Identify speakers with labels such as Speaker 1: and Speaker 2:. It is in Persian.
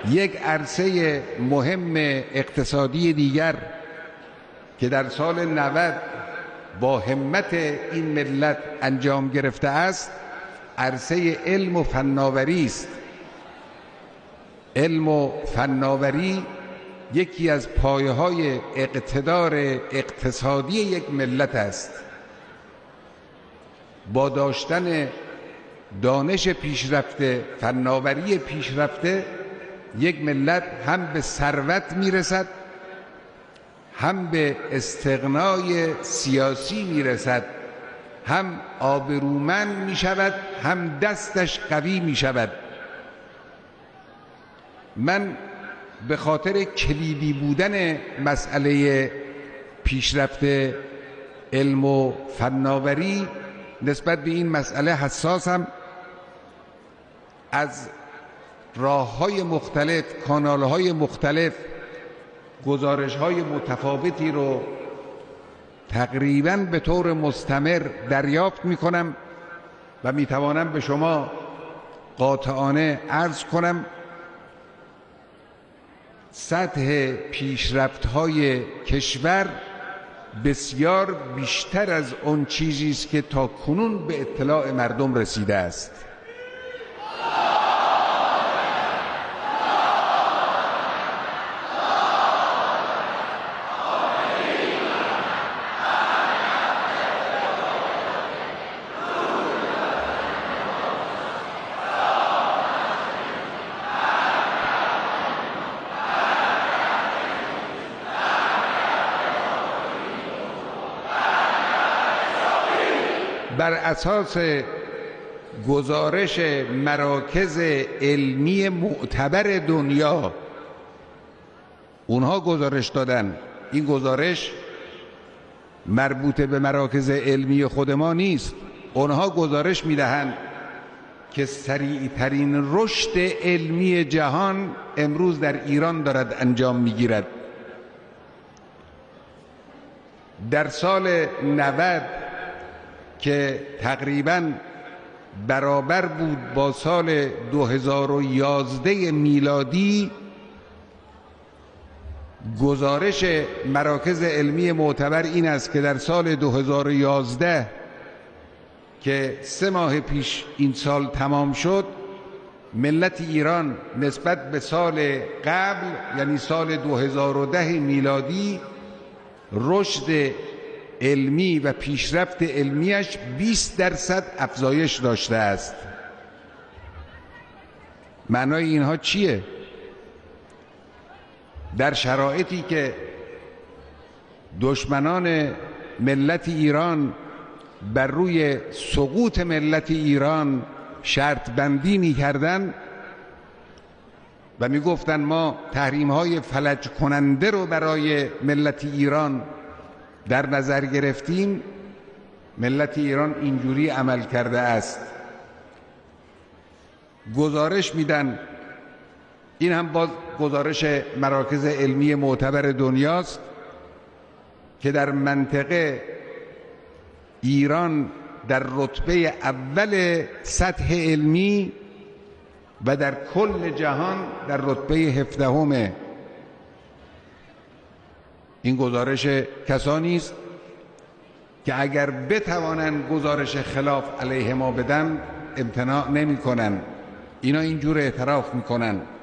Speaker 1: یک عرصه مهم اقتصادی دیگر که در سال 90 با همت این ملت انجام گرفته است عرصه علم و فناوری است. علم و فناوری یکی از پایه‌های اقتدار اقتصادی یک ملت است. با داشتن دانش پیشرفته، فناوری پیشرفته، یک ملت هم به ثروت میرسد، هم به استغنای سیاسی میرسد، هم آبرومند میشود، هم دستش قوی میشود. من به خاطر کلیدی بودن مسئله پیشرفت علم و فناوری نسبت به این مسئله حساسم. از راه‌های مختلف، کانال‌های مختلف گزارش‌های متفاوتی رو تقریباً به طور مستمر دریافت می‌کنم و می‌توانم به شما قاطعانه عرض کنم سطح پیشرفت‌های کشور بسیار بیشتر از اون چیزی است که تا کنون به اطلاع مردم رسیده است. بر اساس گزارش مراکز علمی معتبر دنیا، اونها گزارش دادن، این گزارش مربوط به مراکز علمی خود ما نیست، اونها گزارش میدهند که سریعترین رشد علمی جهان امروز در ایران دارد انجام میگیرد. در سال 90 که تقریباً برابر بود با سال 2011 میلادی، گزارش مراکز علمی معتبر این است که در سال 2011 که 3 ماه پیش این سال تمام شد، ملت ایران نسبت به سال قبل یعنی سال 2010 میلادی رشد علمی و پیشرفت علمیش 20% افزایش داشته است. معنای اینها چیه؟ در شرایطی که دشمنان ملت ایران بر روی سقوط ملت ایران شرط بندی می کردن و می گفتن ما تحریم های فلج کننده رو برای ملت ایران در نظر گرفتیم، ملت ایران اینجوری عمل کرده است. گزارش میدن، این هم باز گزارش مراکز علمی معتبر دنیاست که در منطقه ایران در رتبه اول سطح علمی و در کل جهان در رتبه 17. این گزارش کسانی است که اگر بتوانند گزارش خلاف علیه ما بدن امتناع نمی کنند. اینا اینجور اعتراف می کنند.